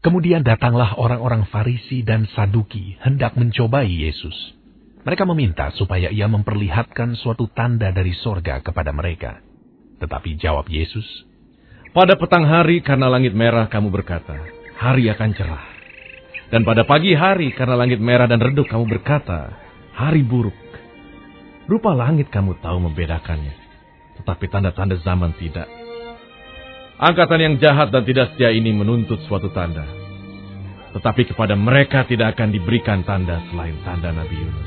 Kemudian datanglah orang-orang Farisi dan Saduki hendak mencobai Yesus. Mereka meminta supaya ia memperlihatkan suatu tanda dari sorga kepada mereka. Tetapi jawab Yesus, "Pada petang hari karena langit merah kamu berkata, hari akan cerah. Dan pada pagi hari karena langit merah dan redup kamu berkata, hari buruk. Rupa langit kamu tahu membedakannya, tetapi tanda-tanda zaman tidak. Angkatan yang jahat dan tidak setia ini menuntut suatu tanda. Tetapi kepada mereka tidak akan diberikan tanda selain tanda Nabi Yunus."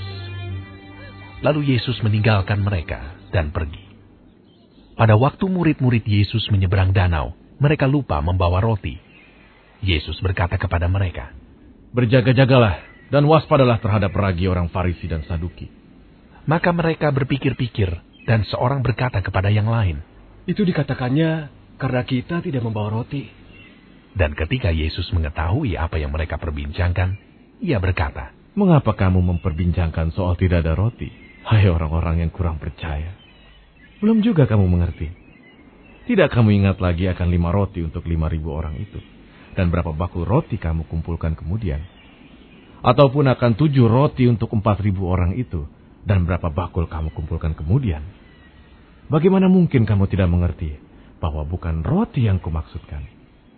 Lalu Yesus meninggalkan mereka dan pergi. Pada waktu murid-murid Yesus menyeberang danau, mereka lupa membawa roti. Yesus berkata kepada mereka, "Berjaga-jagalah dan waspadalah terhadap ragi orang Farisi dan Saduki." Maka mereka berpikir-pikir, dan seorang berkata kepada yang lain, "Itu dikatakannya karena kita tidak membawa roti." Dan ketika Yesus mengetahui apa yang mereka perbincangkan, ia berkata, "Mengapa kamu memperbincangkan soal tidak ada roti? Hai orang-orang yang kurang percaya. Belum juga kamu mengerti. Tidak kamu ingat lagi akan 5 roti untuk 5.000 orang itu? Dan berapa bakul roti kamu kumpulkan kemudian? Ataupun akan 7 roti untuk 4.000 orang itu? Dan berapa bakul kamu kumpulkan kemudian? Bagaimana mungkin kamu tidak mengerti bahwa bukan roti yang kumaksudkan?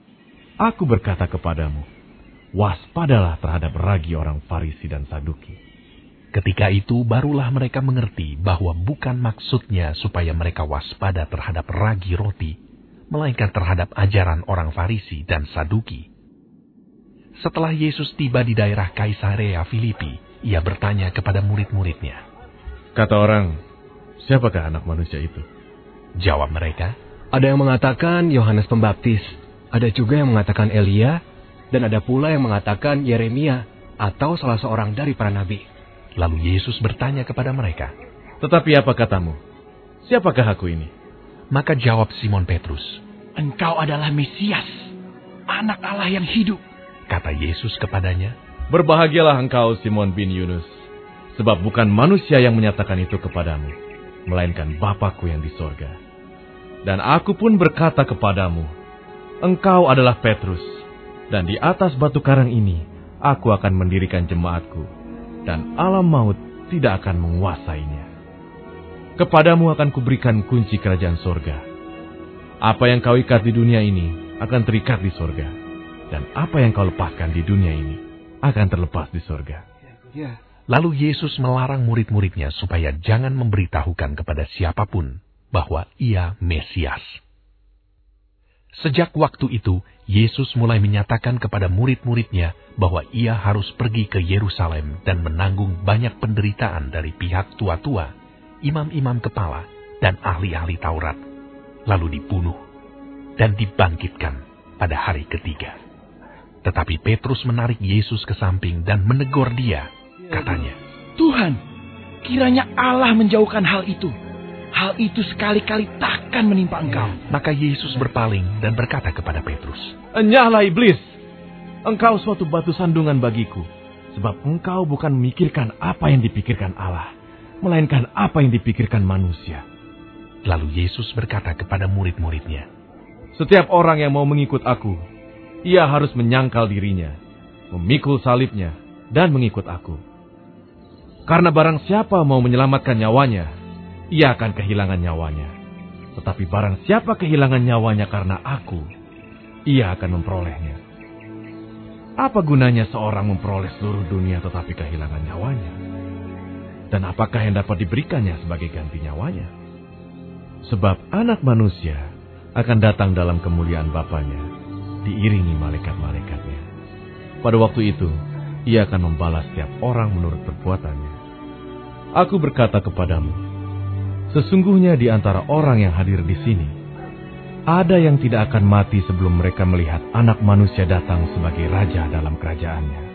Aku berkata kepadamu, waspadalah terhadap ragi orang Farisi dan Saduki." Ketika itu barulah mereka mengerti bahwa bukan maksudnya supaya mereka waspada terhadap ragi roti, melainkan terhadap ajaran orang Farisi dan Saduki. Setelah Yesus tiba di daerah Kaisarea Filipi, ia bertanya kepada murid-muridnya, Kata orang, siapakah anak manusia itu? Jawab mereka, "Ada yang mengatakan Yohanes Pembaptis, ada juga yang mengatakan Elia, dan ada pula yang mengatakan Yeremia atau salah seorang dari para nabi." Lalu Yesus bertanya kepada mereka, "Tetapi apa katamu? Siapakah aku ini?" Maka jawab Simon Petrus, "Engkau adalah Mesias, anak Allah yang hidup." Kata Yesus kepadanya, "Berbahagialah engkau Simon bin Yunus, sebab bukan manusia yang menyatakan itu kepadamu, melainkan Bapa-Ku yang di sorga. Dan aku pun berkata kepadamu, engkau adalah Petrus, dan di atas batu karang ini aku akan mendirikan jemaat-Ku, dan alam maut tidak akan menguasainya. Kepadamu akan kuberikan kunci kerajaan sorga. Apa yang kau ikat di dunia ini akan terikat di sorga, dan apa yang kau lepaskan di dunia ini akan terlepas di sorga." Lalu Yesus melarang murid-muridnya supaya jangan memberitahukan kepada siapapun bahwa ia Mesias. Sejak waktu itu, Yesus mulai menyatakan kepada murid-muridnya bahwa ia harus pergi ke Yerusalem dan menanggung banyak penderitaan dari pihak tua-tua, imam-imam kepala, dan ahli-ahli Taurat, lalu dibunuh dan dibangkitkan pada hari ketiga. Tetapi Petrus menarik Yesus ke samping dan menegur dia. Katanya, "Tuhan, kiranya Allah menjauhkan hal itu. Hal itu sekali-kali takkan menimpa engkau." Maka Yesus berpaling dan berkata kepada Petrus, "Enyahlah iblis, engkau suatu batu sandungan bagiku, sebab engkau bukan memikirkan apa yang dipikirkan Allah, melainkan apa yang dipikirkan manusia." Lalu Yesus berkata kepada murid-muridnya, "Setiap orang yang mau mengikut aku, ia harus menyangkal dirinya, memikul salibnya, dan mengikut aku. Karena barang siapa mau menyelamatkan nyawanya, ia akan kehilangan nyawanya. Tetapi barang siapa kehilangan nyawanya karena aku, ia akan memperolehnya. Apa gunanya seorang memperoleh seluruh dunia tetapi kehilangan nyawanya? Dan apakah yang dapat diberikannya sebagai ganti nyawanya? Sebab anak manusia akan datang dalam kemuliaan Bapanya, diiringi malaikat-malaikatnya. Pada waktu itu, ia akan membalas setiap orang menurut perbuatannya. Aku berkata kepadamu, sesungguhnya di antara orang yang hadir di sini, ada yang tidak akan mati sebelum mereka melihat anak manusia datang sebagai raja dalam kerajaannya."